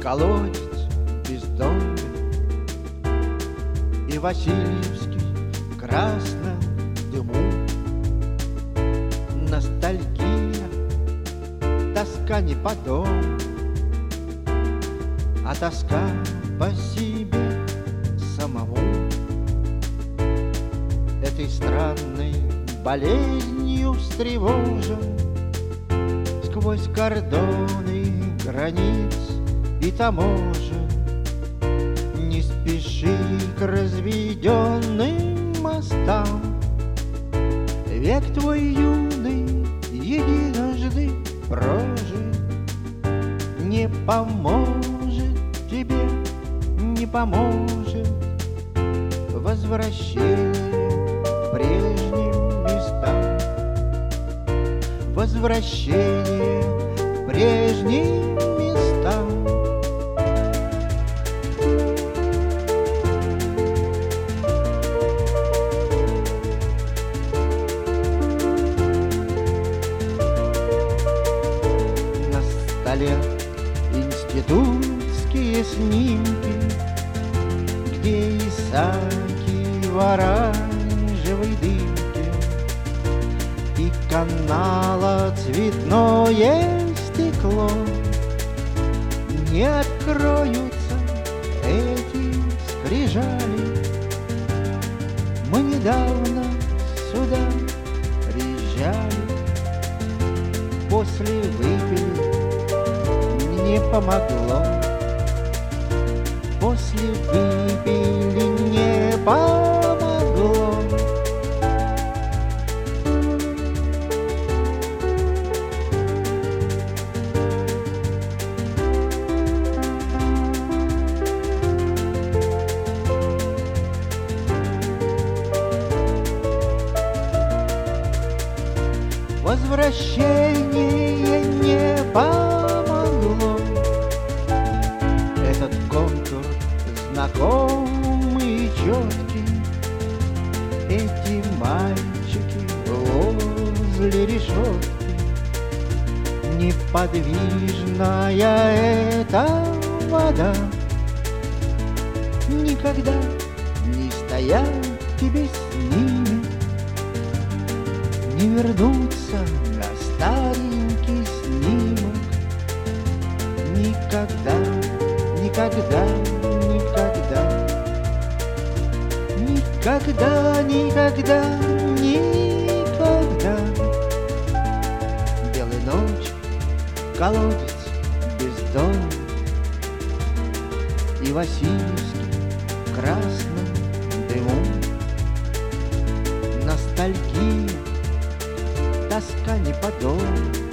колодец бездонный, и Васильевский в красном дыму. Ностальгия, тоска не по дому, а тоска по себе самому. Этой странной болезнью встревожен сквозь кордоны границ и таможен. Не спеши к разведенным мостам, век твой юный единожды прожит. Не поможет тебе, не поможет возвращение к прежним местам. Возвращение к прежним местам. На столе институтские снимки, где Исааки в оранжевой дымке, и канала цветное стекло. Не откроются эти скрижали. Мы недавно сюда приезжали, после выпили, не помогло. После выпили, не помогло. Возвращение не помогло. Этот контур знакомый и четкий, эти мальчики возле решетки. Неподвижная эта вода, никогда не стоять тебе с ними, не вернуться на старенький снимок. Никогда, никогда, никогда, никогда, никогда, никогда. Белая ночь, колодец бездонный, и Васильевский в красном дыму. Ностальгия, тоска не по дому,